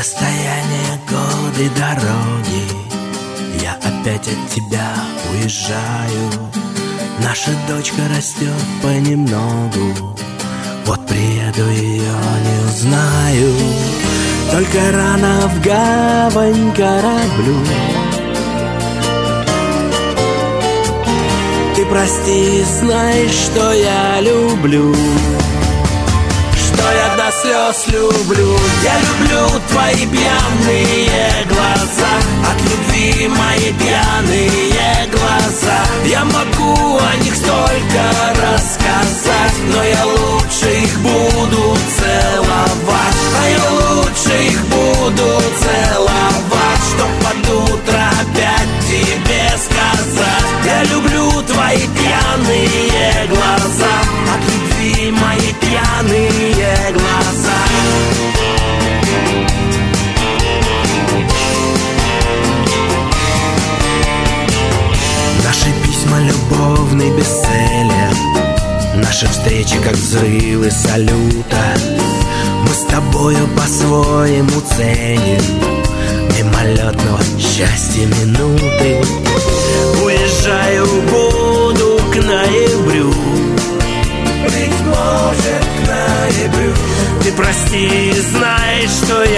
Расстояние, годы, дороги, я опять от тебя уезжаю. Наша дочка растет понемногу, вот приеду, ее не узнаю. Только рано в гавань кораблю. Ты прости, знай, что я люблю, что я до слез люблю. Я люблю твои пьяные глаза, от любви мои пьяные глаза. Я могу о них столько рассказать, но я лучше их буду целовать. А я лучше их буду целовать, чтоб под утро опять тебе сказать: я люблю твои пьяные глаза, от любви мои пьяные глаза. Наши письма любовный бестселлер, наши встречи как взрывы салюта. Мы с тобою по-своему ценим мимолетного счастья минуты. Уезжаю, буду к ноябрю, быть может, к ноябрю. Ты прости, знай, что